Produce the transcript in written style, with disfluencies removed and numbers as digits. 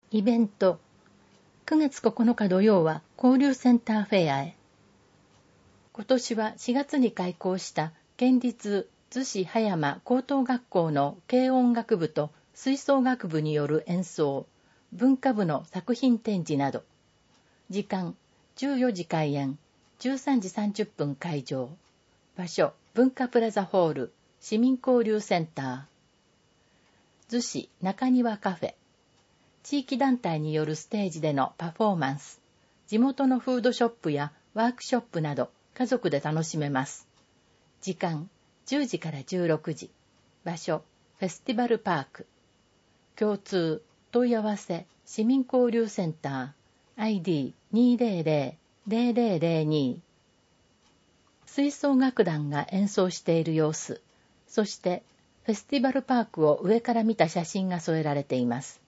イベント。9月9日土曜は交流センターフェアへ。今年は4月に開校した県立逗子葉山高等学校の軽音楽部と吹奏楽部による演奏、文化部の作品展示など。時間、14時開演、13時30分会場。場所、文化プラザホール、市民交流センター。逗子中庭カフェ。地域団体によるステージでのパフォーマンス、地元のフードショップやワークショップなど家族で楽しめます。時間、10時から16時。場所、フェスティバルパーク。共通、問い合わせ、市民交流センター、ID200-0002。吹奏楽団が演奏している様子、そしてフェスティバルパークを上から見た写真が添えられています。